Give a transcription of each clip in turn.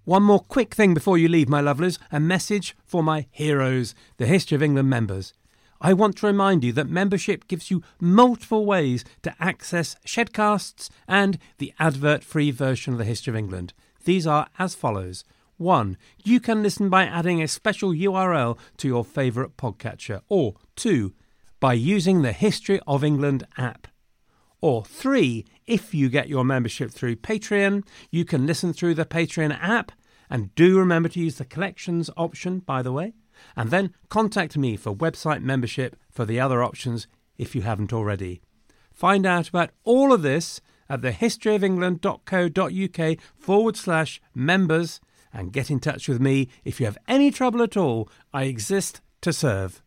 One more quick thing before you leave, my lovelies, a message for my heroes, the History of England members. I want to remind you that membership gives you multiple ways to access Shedcasts and the advert-free version of the History of England. These are as follows. 1. You can listen by adding a special URL to your favourite podcatcher. Or 2. By using the History of England app. Or 3. If you get your membership through Patreon, you can listen through the Patreon app. And do remember to use the collections option, by the way. And then contact me for website membership for the other options if you haven't already. Find out about all of this at thehistoryofengland.co.uk/members and get in touch with me if you have any trouble at all. I exist to serve.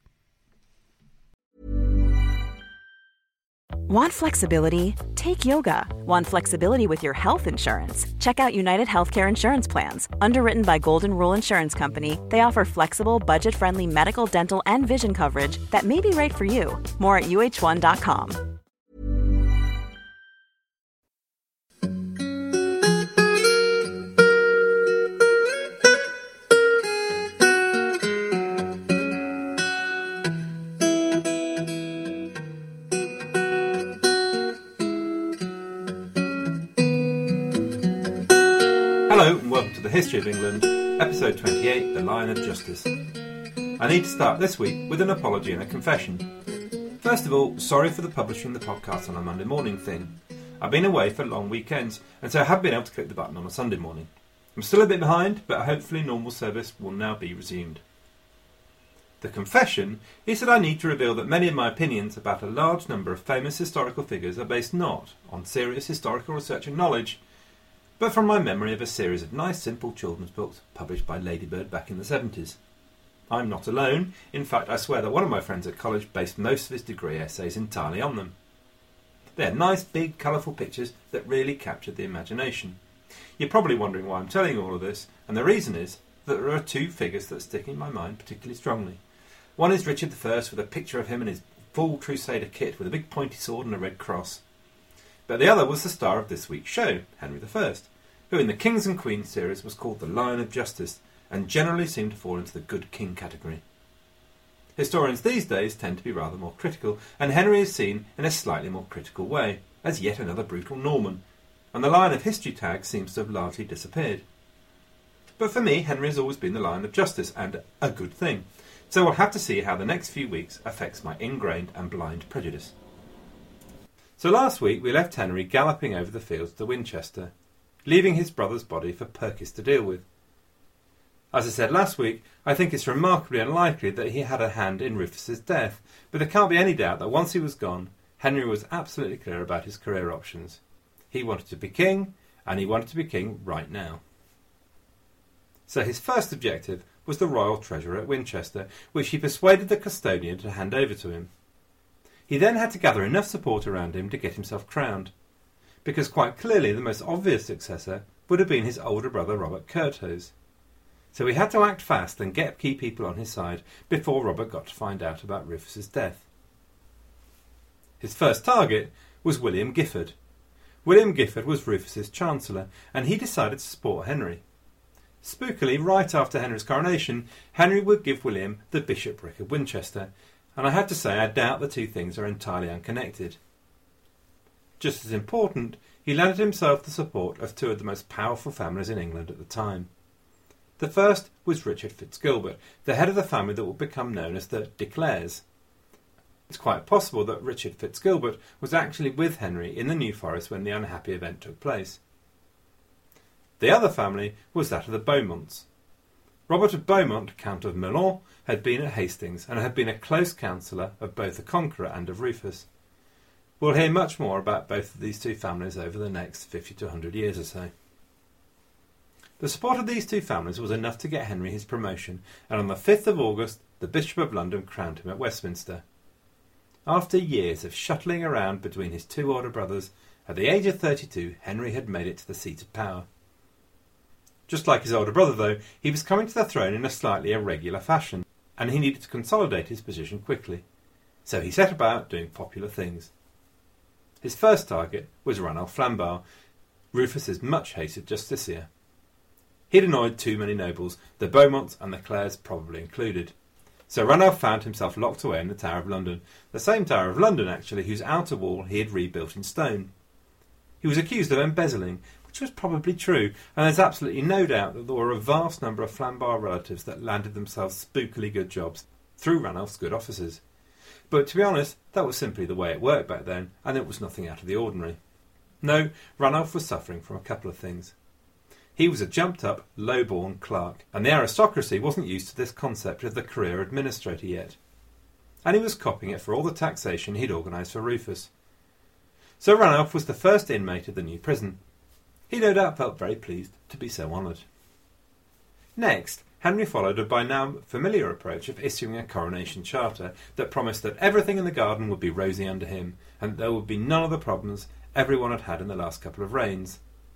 Want flexibility? Take yoga. Want flexibility with your health insurance? Check out United Healthcare Insurance Plans. Underwritten by Golden Rule Insurance Company, they offer flexible, budget-friendly medical, dental, and vision coverage that may be right for you. More at uh1.com. Hello and welcome to the History of England, episode 28, The Lion of Justice. I need to start this week with an apology and a confession. First of all, sorry for the publishing the podcast on a Monday morning thing. I've been away for long weekends, and so I haven't been able to click the button on a Sunday morning. I'm still a bit behind, but hopefully normal service will now be resumed. The confession is that I need to reveal that many of my opinions about a large number of famous historical figures are based not on serious historical research and knowledge, but from my memory of a series of nice simple children's books published by Ladybird back in the 70s. I'm not alone. In fact, I swear that one of my friends at college based most of his degree essays entirely on them. They're nice, big, colourful pictures that really captured the imagination. You're probably wondering why I'm telling you all of this, and the reason is that there are two figures that stick in my mind particularly strongly. One is Richard I with a picture of him in his full Crusader kit with a big pointy sword and a red cross. But the other was the star of this week's show, Henry I, who in the Kings and Queens series was called the Lion of Justice and generally seemed to fall into the good king category. Historians these days tend to be rather more critical, and Henry is seen in a slightly more critical way, as yet another brutal Norman, and the Lion of History tag seems to have largely disappeared. But for me, Henry has always been the Lion of Justice, and a good thing, so we'll have to see how the next few weeks affects my ingrained and blind prejudice. So last week we left Henry galloping over the fields to Winchester, leaving his brother's body for Perkis to deal with. As I said last week, I think it's remarkably unlikely that he had a hand in Rufus's death, but there can't be any doubt that once he was gone, Henry was absolutely clear about his career options. He wanted to be king, and he wanted to be king right now. So his first objective was the royal treasure at Winchester, which he persuaded the custodian to hand over to him. He then had to gather enough support around him to get himself crowned, because quite clearly the most obvious successor would have been his older brother Robert Curthose. So he had to act fast and get key people on his side before Robert got to find out about Rufus's death. His first target was William Giffard. William Giffard was Rufus's chancellor, and he decided to support Henry. Spookily, right after Henry's coronation, Henry would give William the bishopric of Winchester, and I have to say I doubt the two things are entirely unconnected. Just as important, he landed himself the support of two of the most powerful families in England at the time. The first was Richard Fitzgilbert, the head of the family that would become known as the De Clares. It's quite possible that Richard Fitzgilbert was actually with Henry in the New Forest when the unhappy event took place. The other family was that of the Beaumonts. Robert of Beaumont, Count of Melun, had been at Hastings and had been a close counsellor of both the Conqueror and of Rufus. We'll hear much more about both of these two families over the next 50 to 100 years or so. The support of these two families was enough to get Henry his promotion, and on the 5th of August the Bishop of London crowned him at Westminster. After years of shuttling around between his two older brothers, at the age of 32 Henry had made it to the seat of power. Just like his older brother, though, he was coming to the throne in a slightly irregular fashion, and he needed to consolidate his position quickly. So he set about doing popular things. His first target was Ranulph Flambard, Rufus's much-hated justiciar. He'd annoyed too many nobles, the Beaumonts and the Clares probably included. So Ranulph found himself locked away in the Tower of London, the same Tower of London actually whose outer wall he had rebuilt in stone. He was accused of embezzling, which was probably true, and there's absolutely no doubt that there were a vast number of Flambard relatives that landed themselves spookily good jobs through Ranulph's good offices. But to be honest, that was simply the way it worked back then, and it was nothing out of the ordinary. No, Ranulph was suffering from a couple of things. He was a jumped-up, low-born clerk, and the aristocracy wasn't used to this concept of the career administrator yet. And he was copying it for all the taxation he'd organised for Rufus. So Ranulph was the first inmate of the new prison. He no doubt felt very pleased to be so honoured. Next, Henry followed a by now familiar approach of issuing a coronation charter that promised that everything in the garden would be rosy under him, and that there would be none of the problems everyone had had in the last couple of reigns.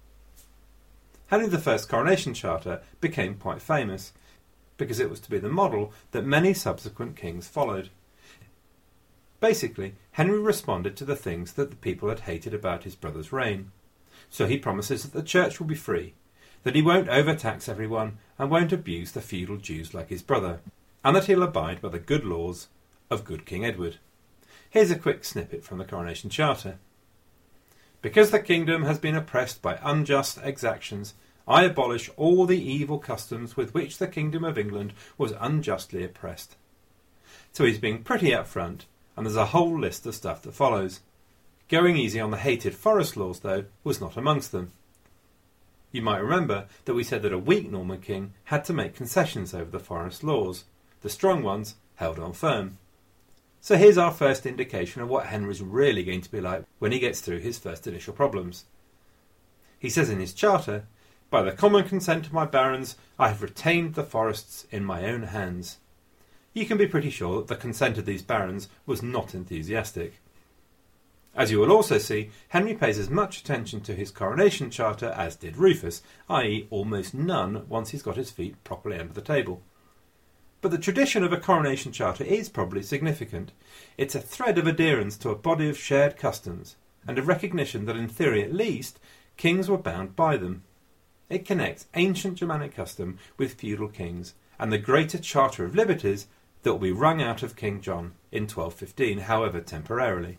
Henry I's coronation charter became quite famous, because it was to be the model that many subsequent kings followed. Basically, Henry responded to the things that the people had hated about his brother's reign. So he promises that the church will be free, that he won't overtax everyone and won't abuse the feudal dues like his brother, and that he'll abide by the good laws of good King Edward. Here's a quick snippet from the coronation charter. Because the kingdom has been oppressed by unjust exactions, I abolish all the evil customs with which the kingdom of England was unjustly oppressed. So he's being pretty upfront, and there's a whole list of stuff that follows. Going easy on the hated forest laws, though, was not amongst them. You might remember that we said that a weak Norman king had to make concessions over the forest laws. The strong ones held on firm. So here's our first indication of what Henry's really going to be like when he gets through his first initial problems. He says in his charter, "By the common consent of my barons, I have retained the forests in my own hands." You can be pretty sure that the consent of these barons was not enthusiastic. As you will also see, Henry pays as much attention to his coronation charter as did Rufus, i.e. almost none once he's got his feet properly under the table. But the tradition of a coronation charter is probably significant. It's a thread of adherence to a body of shared customs, and a recognition that in theory at least, kings were bound by them. It connects ancient Germanic custom with feudal kings, and the greater Charter of Liberties that will be wrung out of King John in 1215, however temporarily.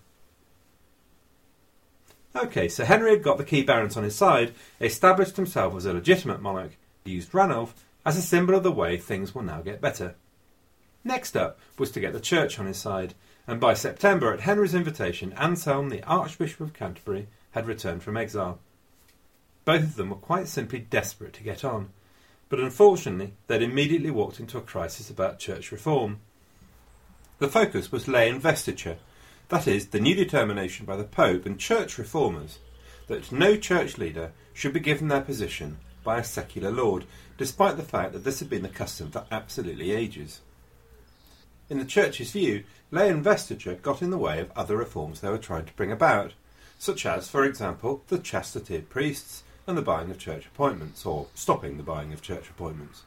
OK, so Henry had got the key barons on his side, established himself as a legitimate monarch, used Ranulph as a symbol of the way things will now get better. Next up was to get the church on his side, and by September, at Henry's invitation, Anselm, the Archbishop of Canterbury, had returned from exile. Both of them were quite simply desperate to get on, but unfortunately they'd immediately walked into a crisis about church reform. The focus was lay investiture, that is, the new determination by the Pope and church reformers that no church leader should be given their position by a secular lord, despite the fact that this had been the custom for absolutely ages. In the church's view, lay investiture got in the way of other reforms they were trying to bring about, such as, for example, the chastity of priests and the buying of church appointments, or stopping the buying of church appointments.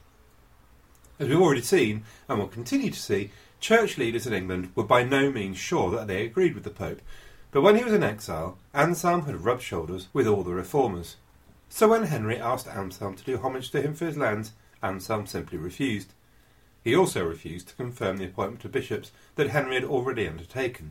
As we've already seen, and will continue to see, church leaders in England were by no means sure that they agreed with the Pope, but when he was in exile, Anselm had rubbed shoulders with all the reformers. So when Henry asked Anselm to do homage to him for his lands, Anselm simply refused. He also refused to confirm the appointment of bishops that Henry had already undertaken.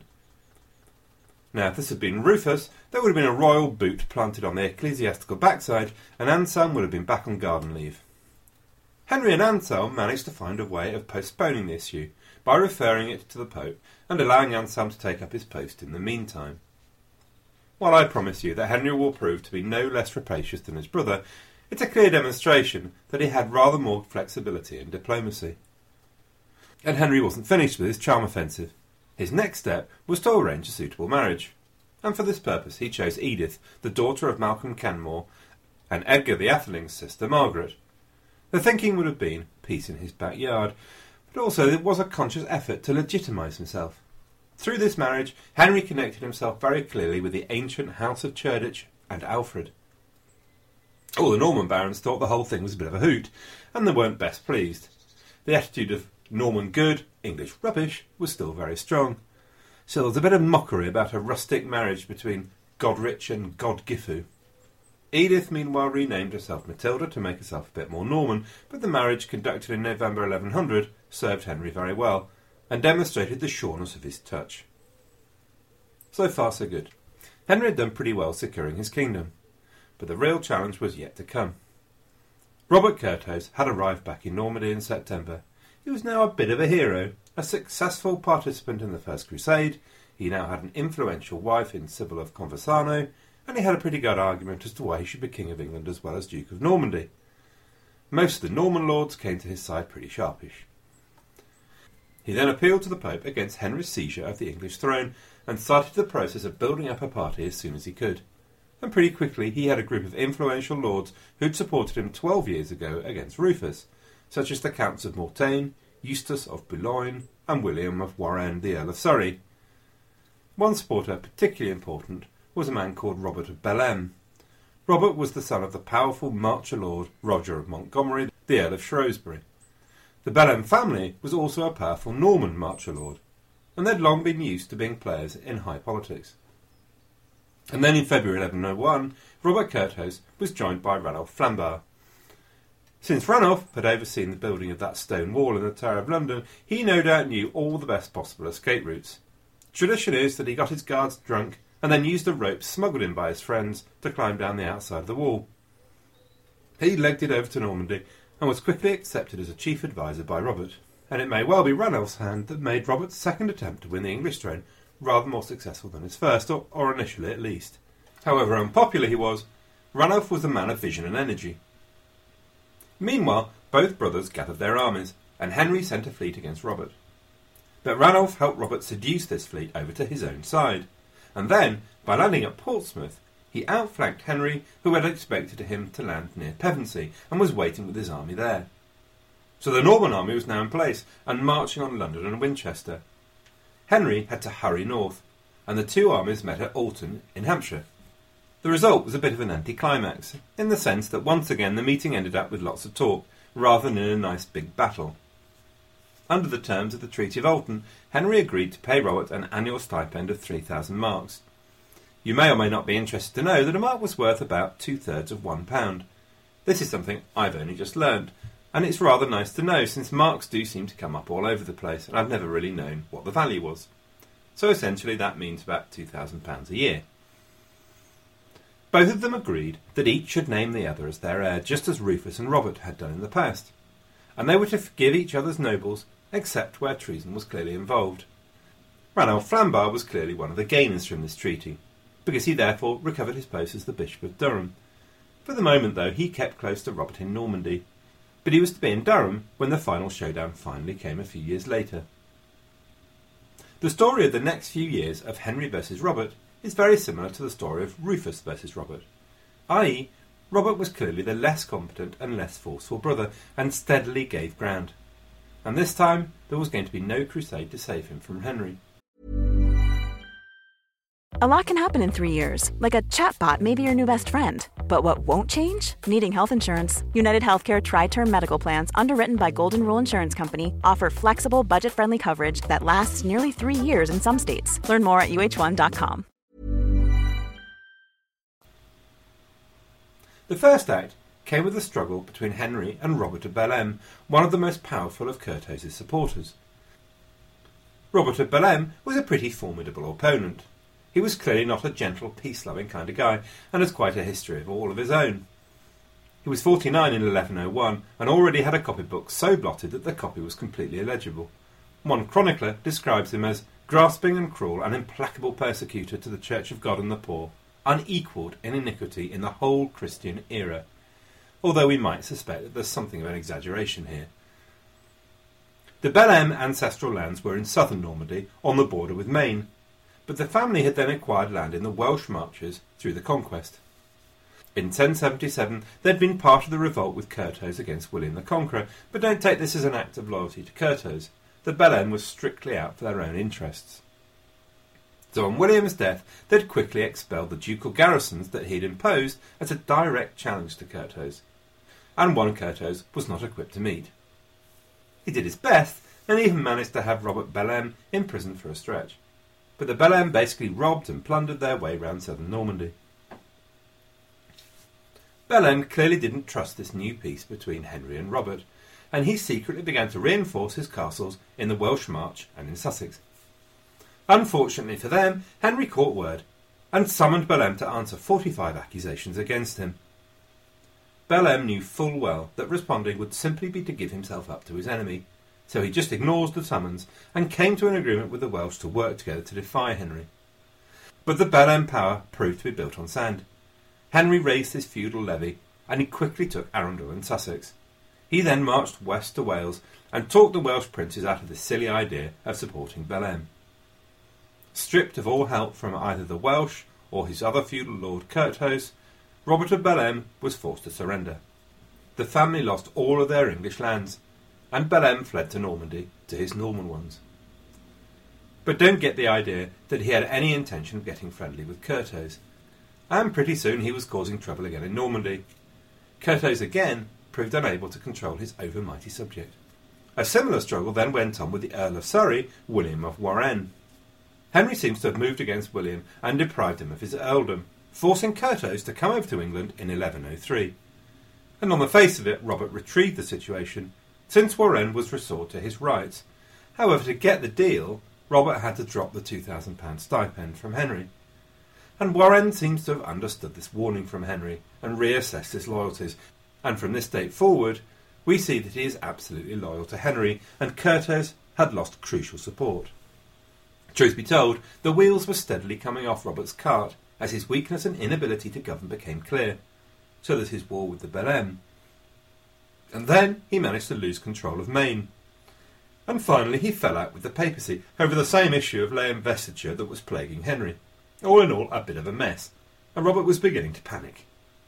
Now, if this had been Rufus, there would have been a royal boot planted on the ecclesiastical backside, and Anselm would have been back on garden leave. Henry and Anselm managed to find a way of postponing the issue by referring it to the Pope and allowing Anselm to take up his post in the meantime. While I promise you that Henry will prove to be no less rapacious than his brother, it's a clear demonstration that he had rather more flexibility and diplomacy. And Henry wasn't finished with his charm offensive. His next step was to arrange a suitable marriage, and for this purpose he chose Edith, the daughter of Malcolm Canmore, and Edgar the Atheling's sister Margaret. The thinking would have been peace in his backyard, but also it was a conscious effort to legitimise himself. Through this marriage, Henry connected himself very clearly with the ancient House of Cerdic and Alfred. All the Norman barons thought the whole thing was a bit of a hoot, and they weren't best pleased. The attitude of Norman good, English rubbish was still very strong. So there was a bit of mockery about a rustic marriage between Godrich and Godgifu. Edith meanwhile renamed herself Matilda to make herself a bit more Norman, but the marriage, conducted in November 1100, served Henry very well, and demonstrated the sureness of his touch. So far so good. Henry had done pretty well securing his kingdom, but the real challenge was yet to come. Robert Curthose had arrived back in Normandy in September. He was now a bit of a hero, a successful participant in the First Crusade. He now had an influential wife in Sybil of Conversano, and he had a pretty good argument as to why he should be King of England as well as Duke of Normandy. Most of the Norman lords came to his side pretty sharpish. He then appealed to the Pope against Henry's seizure of the English throne and started the process of building up a party as soon as he could. And pretty quickly he had a group of influential lords who'd supported him 12 years ago against Rufus, such as the Counts of Mortain, Eustace of Boulogne, and William of Warenne, the Earl of Surrey. One supporter particularly important was a man called Robert of Bellême. Robert was the son of the powerful Marcher Lord Roger of Montgomery, the Earl of Shrewsbury. The Bellême family was also a powerful Norman Marcher Lord, and they'd long been used to being players in high politics. And then in February 1101, Robert Curthose was joined by Ranulph Flambard. Since Ranulph had overseen the building of that stone wall in the Tower of London, he no doubt knew all the best possible escape routes. Tradition is that he got his guards drunk and then used a rope smuggled in by his friends to climb down the outside of the wall. He legged it over to Normandy and was quickly accepted as a chief adviser by Robert, and it may well be Ranulph's hand that made Robert's second attempt to win the English throne rather more successful than his first, or initially at least. However unpopular he was, Ranulph was a man of vision and energy. Meanwhile, both brothers gathered their armies, and Henry sent a fleet against Robert. But Ranulph helped Robert seduce this fleet over to his own side, and then, by landing at Portsmouth, he outflanked Henry, who had expected him to land near Pevensey, and was waiting with his army there. So the Norman army was now in place, and marching on London and Winchester. Henry had to hurry north, and the two armies met at Alton in Hampshire. The result was a bit of an anticlimax, in the sense that once again the meeting ended up with lots of talk, rather than in a nice big battle. Under the terms of the Treaty of Alton, Henry agreed to pay Robert an annual stipend of 3,000 marks. You may or may not be interested to know that a mark was worth about 2/3 of £1. This is something I've only just learned, and it's rather nice to know, since marks do seem to come up all over the place, and I've never really known what the value was. So essentially that means about £2,000 a year. Both of them agreed that each should name the other as their heir, just as Rufus and Robert had done in the past, and they were to forgive each other's nobles, except where treason was clearly involved. Ranulph Flambard was clearly one of the gainers from this treaty, because he therefore recovered his post as the Bishop of Durham. For the moment, though, he kept close to Robert in Normandy, but he was to be in Durham when the final showdown finally came a few years later. The story of the next few years of Henry versus Robert is very similar to the story of Rufus versus Robert, i.e., Robert was clearly the less competent and less forceful brother, and steadily gave ground. And this time there was going to be no crusade to save him from Henry. A lot can happen in 3 years, like a chatbot may be your new best friend. But what won't change? Needing health insurance. United Healthcare Tri-Term Medical Plans, underwritten by Golden Rule Insurance Company, offer flexible, budget-friendly coverage that lasts nearly 3 years in some states. Learn more at uh1.com. The first act came with a struggle between Henry and Robert of Bellême, one of the most powerful of Curthose's supporters. Robert of Bellême was a pretty formidable opponent. He was clearly not a gentle, peace-loving kind of guy, and has quite a history of all of his own. He was 49 in 1101, and already had a copybook so blotted that the copy was completely illegible. One chronicler describes him as grasping and cruel, an implacable persecutor to the Church of God and the poor, unequalled in iniquity in the whole Christian era, although we might suspect that there's something of an exaggeration here. The Bellême ancestral lands were in southern Normandy, on the border with Maine, but the family had then acquired land in the Welsh Marches through the conquest. In 1077 they'd been part of the revolt with Curthose against William the Conqueror, but don't take this as an act of loyalty to Curthose. The Bellême was strictly out for their own interests. So on William's death they'd quickly expelled the ducal garrisons that he'd imposed as a direct challenge to Curthose, and one Curthose was not equipped to meet. He did his best, and even managed to have Robert Bellême imprisoned for a stretch. But the Bellême basically robbed and plundered their way round southern Normandy. Bellême clearly didn't trust this new peace between Henry and Robert, and he secretly began to reinforce his castles in the Welsh March and in Sussex. Unfortunately for them, Henry caught word and summoned Bellême to answer 45 accusations against him. Bellême knew full well that responding would simply be to give himself up to his enemy, so he just ignored the summons and came to an agreement with the Welsh to work together to defy Henry. But the Bellême power proved to be built on sand. Henry raised his feudal levy, and he quickly took Arundel and Sussex. He then marched west to Wales and talked the Welsh princes out of the silly idea of supporting Bellême. Stripped of all help from either the Welsh or his other feudal lord Curthose, Robert of Bellême was forced to surrender. The family lost all of their English lands, and Bellême fled to Normandy, to his Norman ones. But don't get the idea that he had any intention of getting friendly with Curthose, and pretty soon he was causing trouble again in Normandy. Curthose again proved unable to control his overmighty subject. A similar struggle then went on with the Earl of Surrey, William of Warenne. Henry seems to have moved against William and deprived him of his earldom, forcing Curthose to come over to England in 1103. And on the face of it, Robert retrieved the situation, since Warenne was restored to his rights. However, to get the deal, Robert had to drop the £2,000 stipend from Henry. And Warenne seems to have understood this warning from Henry and reassessed his loyalties, and from this date forward, we see that he is absolutely loyal to Henry, and Curthose had lost crucial support. Truth be told, the wheels were steadily coming off Robert's cart as his weakness and inability to govern became clear, so that his war with the Bellême. And then he managed to lose control of Maine. And finally he fell out with the papacy over the same issue of lay investiture that was plaguing Henry. All in all, a bit of a mess, and Robert was beginning to panic.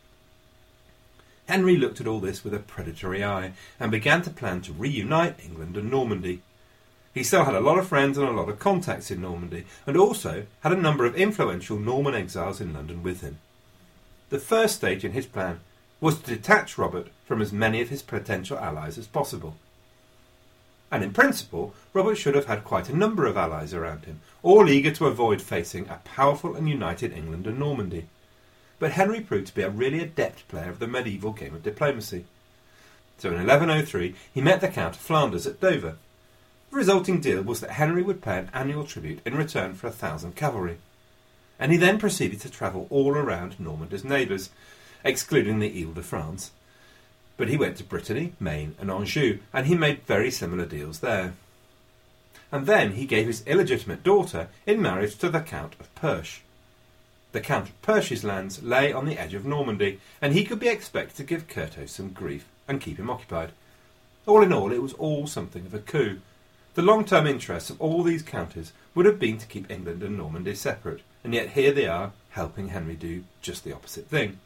Henry looked at all this with a predatory eye and began to plan to reunite England and Normandy. He still had a lot of friends and a lot of contacts in Normandy, and also had a number of influential Norman exiles in London with him. The first stage in his plan was to detach Robert from as many of his potential allies as possible. And in principle, Robert should have had quite a number of allies around him, all eager to avoid facing a powerful and united England and Normandy. But Henry proved to be a really adept player of the medieval game of diplomacy. So in 1103 he met the Count of Flanders at Dover. The resulting deal was that Henry would pay an annual tribute in return for 1,000 cavalry. And he then proceeded to travel all around Normandy's neighbours, excluding the Ile-de-France. But he went to Brittany, Maine and Anjou, and he made very similar deals there. And then he gave his illegitimate daughter in marriage to the Count of Perche. The Count of Perche's lands lay on the edge of Normandy, and he could be expected to give Curthose some grief and keep him occupied. All in all, it was all something of a coup. The long-term interests of all these counties would have been to keep England and Normandy separate, and yet here they are, helping Henry do just the opposite thing.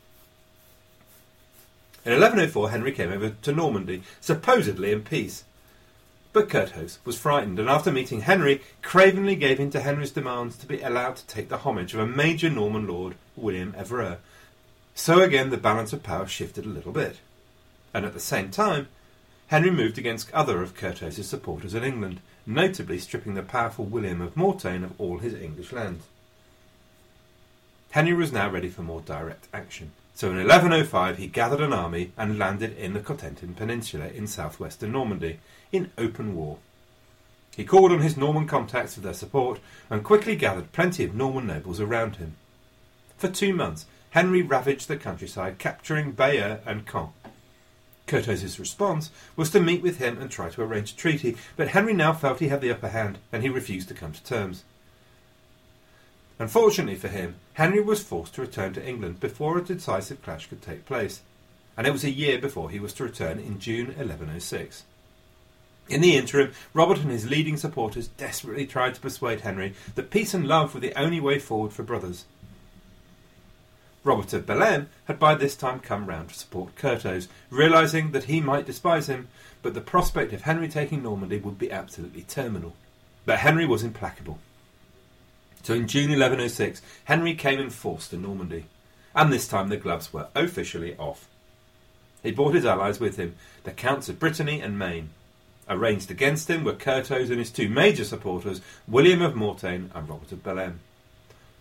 In 1104 Henry came over to Normandy, supposedly in peace. But Curthose was frightened, and after meeting Henry, cravenly gave in to Henry's demands to be allowed to take the homage of a major Norman lord, William Evreux. So again the balance of power shifted a little bit. And at the same time, Henry moved against other of Curthose's supporters in England, notably stripping the powerful William of Mortain of all his English lands. Henry was now ready for more direct action. So in 1105 he gathered an army and landed in the Cotentin Peninsula in southwestern Normandy, in open war. He called on his Norman contacts for their support and quickly gathered plenty of Norman nobles around him. For 2 months Henry ravaged the countryside, capturing Bayeux and Caen. Curthose's response was to meet with him and try to arrange a treaty, but Henry now felt he had the upper hand and he refused to come to terms. Unfortunately for him, Henry was forced to return to England before a decisive clash could take place, and it was a year before he was to return in June 1106. In the interim, Robert and his leading supporters desperately tried to persuade Henry that peace and love were the only way forward for brothers. Robert of Bellême had by this time come round to support Curthose, realising that he might despise him, but the prospect of Henry taking Normandy would be absolutely terminal. But Henry was implacable. So in June 1106, Henry came in force to Normandy, and this time the gloves were officially off. He brought his allies with him, the Counts of Brittany and Maine. Arranged against him were Curthose and his 2 major supporters, William of Mortain and Robert of Bellême.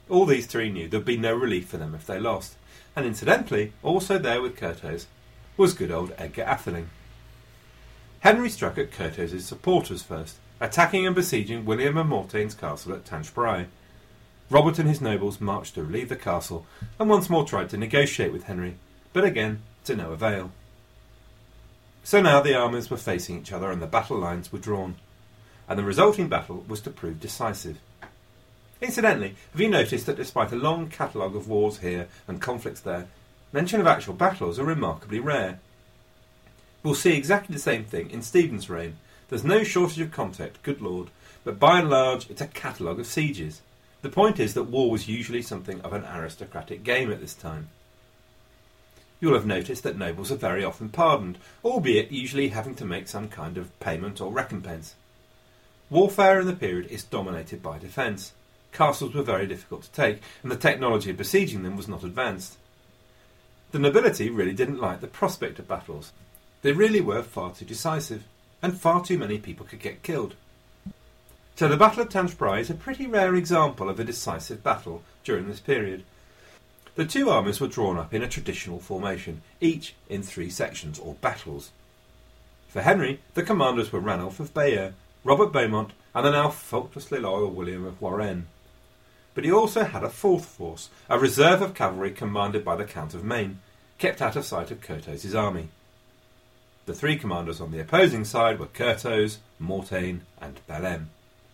All these three knew there'd be no relief for them if they lost, and incidentally, also there with Curthose was good old Edgar Atheling. Henry struck at Curthose's supporters first, attacking and besieging William of Mortain's castle at Tinchebrai. Robert and his nobles marched to relieve the castle and once more tried to negotiate with Henry, but again to no avail. So now the armies were facing each other and the battle lines were drawn, and the resulting battle was to prove decisive. Incidentally, have you noticed that despite a long catalogue of wars here and conflicts there, mention of actual battles are remarkably rare? We'll see exactly the same thing in Stephen's reign. There's no shortage of content, good lord, but by and large it's a catalogue of sieges. The point is that war was usually something of an aristocratic game at this time. You'll have noticed that nobles are very often pardoned, albeit usually having to make some kind of payment or recompense. Warfare in the period is dominated by defence. Castles were very difficult to take, and the technology of besieging them was not advanced. The nobility really didn't like the prospect of battles. They really were far too decisive, and far too many people could get killed. So the Battle of Tinchebrai is a pretty rare example of a decisive battle during this period. The two armies were drawn up in a traditional formation, each in 3 sections, or battles. For Henry, the commanders were Ranulph of Bayeux, Robert Beaumont, and the now faultlessly loyal William of Warenne. But he also had a fourth force, a reserve of cavalry commanded by the Count of Maine, kept out of sight of Curthose's army. The 3 commanders on the opposing side were Curthose, Mortain, and Bellême.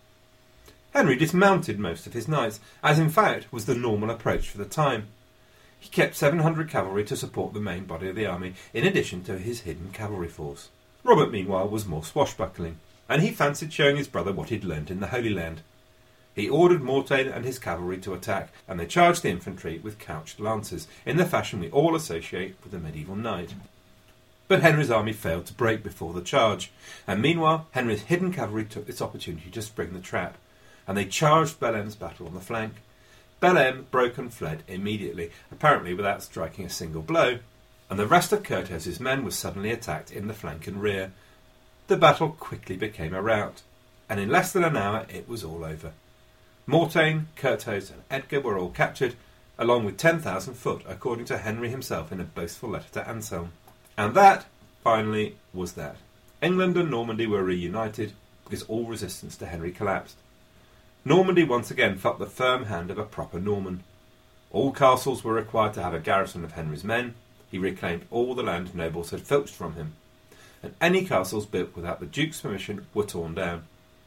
Henry dismounted most of his knights, as in fact was the normal approach for the time. He kept 700 cavalry to support the main body of the army, in addition to his hidden cavalry force. Robert, meanwhile, was more swashbuckling, and he fancied showing his brother what he'd learnt in the Holy Land. He ordered Mortain and his cavalry to attack, and they charged the infantry with couched lances, in the fashion we all associate with the medieval knight. But Henry's army failed to break before the charge, and meanwhile Henry's hidden cavalry took this opportunity to spring the trap, and they charged Bellême's battle on the flank. Bellême broke and fled immediately, apparently without striking a single blow, and the rest of Curthose's men were suddenly attacked in the flank and rear. The battle quickly became a rout, and in less than an hour it was all over. Mortain, Curthose and Edgar were all captured, along with 10,000 foot, according to Henry himself in a boastful letter to Anselm. And that, finally, was that. England and Normandy were reunited, because all resistance to Henry collapsed. Normandy once again felt the firm hand of a proper Norman. All castles were required to have a garrison of Henry's men. He reclaimed all the land nobles had filched from him, and any castles built without the Duke's permission were torn down.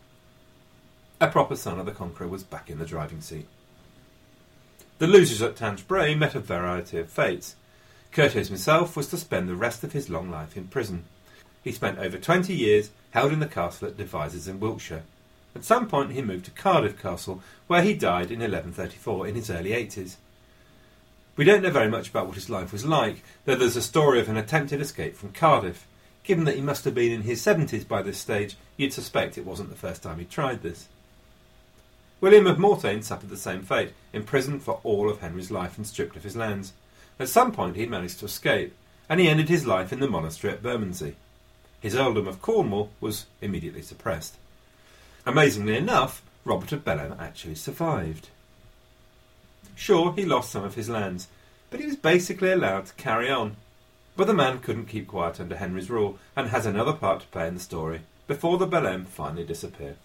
A proper son of the Conqueror was back in the driving seat. The losers at Tinchebrai met a variety of fates. Curthose himself was to spend the rest of his long life in prison. He spent over 20 years held in the castle at Devizes in Wiltshire. At some point he moved to Cardiff Castle, where he died in 1134 in his early 80s. We don't know very much about what his life was like, though there's a story of an attempted escape from Cardiff. Given that he must have been in his 70s by this stage, you'd suspect it wasn't the first time he tried this. William of Mortain suffered the same fate, imprisoned for all of Henry's life and stripped of his lands. At some point he managed to escape, and he ended his life in the monastery at Bermondsey. His earldom of Cornwall was immediately suppressed. Amazingly enough, Robert of Bellême actually survived. Sure, he lost some of his lands, but he was basically allowed to carry on. But the man couldn't keep quiet under Henry's rule, and has another part to play in the story, before the Bellême finally disappear.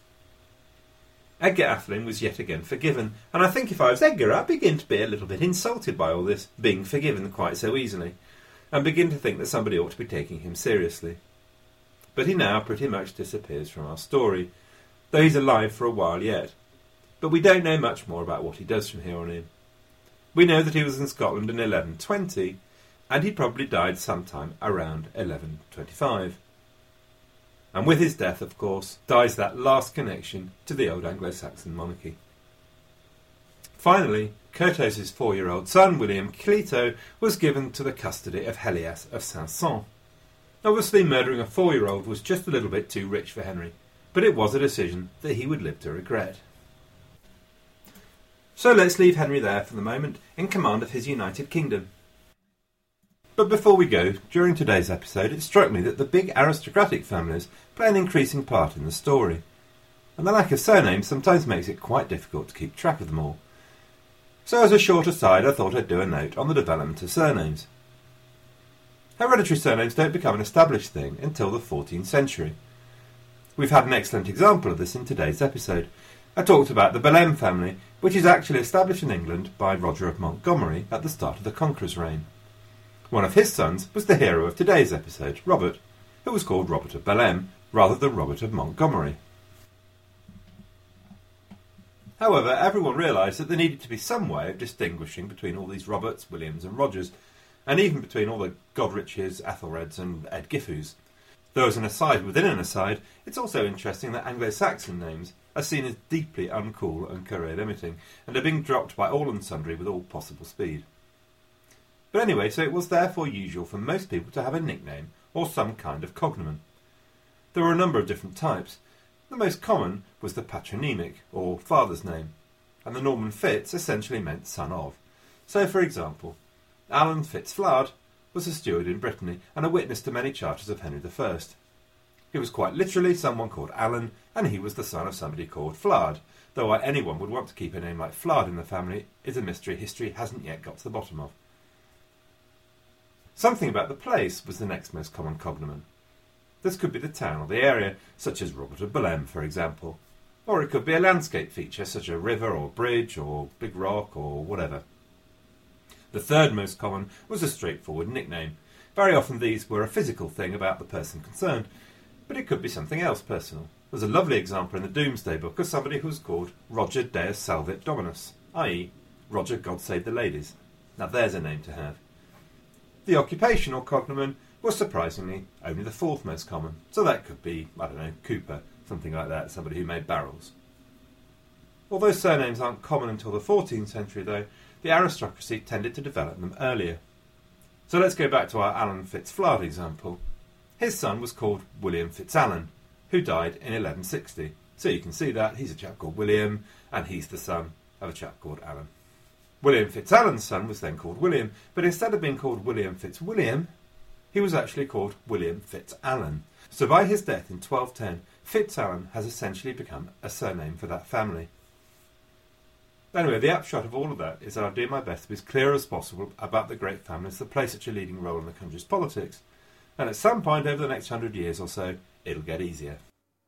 Edgar Atheling was yet again forgiven, and I think if I was Edgar, I'd begin to be a little bit insulted by all this, being forgiven quite so easily, and begin to think that somebody ought to be taking him seriously. But he now pretty much disappears from our story, though he's alive for a while yet. But we don't know much more about what he does from here on in. We know that he was in Scotland in 1120, and he probably died sometime around 1125. And with his death, of course, dies that last connection to the old Anglo-Saxon monarchy. Finally, Curthose's 4-year-old son, William Clito, was given to the custody of Helias of Saint-Saëns. Obviously, murdering a 4-year-old was just a little bit too rich for Henry, but it was a decision that he would live to regret. So let's leave Henry there for the moment, in command of his United Kingdom. But before we go, during today's episode it struck me that the big aristocratic families play an increasing part in the story, and the lack of surnames sometimes makes it quite difficult to keep track of them all. So as a short aside, I thought I'd do a note on the development of surnames. Hereditary surnames don't become an established thing until the 14th century. We've had an excellent example of this in today's episode. I talked about the Boleyn family, which is actually established in England by Roger of Montgomery at the start of the Conqueror's reign. One of his sons was the hero of today's episode, Robert, who was called Robert of Boleyn rather than Robert of Montgomery. However, everyone realised that there needed to be some way of distinguishing between all these Roberts, Williams and Rogers, and even between all the Godriches, Ethelreds and Ed Giffus. Though as an aside within an aside, it's also interesting that Anglo-Saxon names are seen as deeply uncool and career-limiting, and are being dropped by all and sundry with all possible speed. But anyway, so it was therefore usual for most people to have a nickname or some kind of cognomen. There were a number of different types. The most common was the patronymic, or father's name, and the Norman Fitz essentially meant son of. So, for example, Alan Fitzflard was a steward in Brittany and a witness to many charters of Henry I. He was quite literally someone called Alan, and he was the son of somebody called Flard, though why anyone would want to keep a name like Flard in the family is a mystery history hasn't yet got to the bottom of. Something about the place was the next most common cognomen. This could be the town or the area, such as Robert of Boleyn, for example. Or it could be a landscape feature, such as a river or bridge or big rock or whatever. The third most common was a straightforward nickname. Very often these were a physical thing about the person concerned, but it could be something else personal. There's a lovely example in the Domesday Book of somebody who was called Roger Deus Salvit Dominus, i.e. Roger God Save the Ladies. Now there's a name to have. The occupation or cognomen was surprisingly only the fourth most common, so that could be, I don't know, Cooper, something like that, somebody who made barrels. Although surnames aren't common until the 14th century though, the aristocracy tended to develop them earlier. So let's go back to our Alan Fitzflard example. His son was called William Fitzalan, who died in 1160. So you can see that he's a chap called William, and he's the son of a chap called Alan. William Fitzalan's son was then called William, but instead of being called William Fitzwilliam, he was actually called William Fitzalan. So by his death in 1210, Fitzalan has essentially become a surname for that family. Anyway, the upshot of all of that is that I'll do my best to be as clear as possible about the great families that play such a leading role in the country's politics. And at some point over the next 100 years or so, it'll get easier.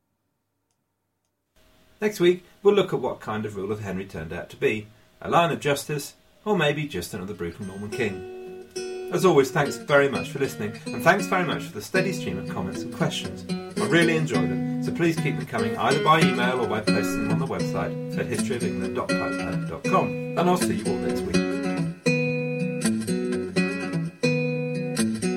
Next week, we'll look at what kind of ruler Henry turned out to be. A line of justice, or maybe just another brutal Norman king. As always, thanks very much for listening, and thanks very much for the steady stream of comments and questions. I really enjoy them, so please keep them coming either by email or by posting them on the website at historyofengland.typepad.com. And I'll see you all next week.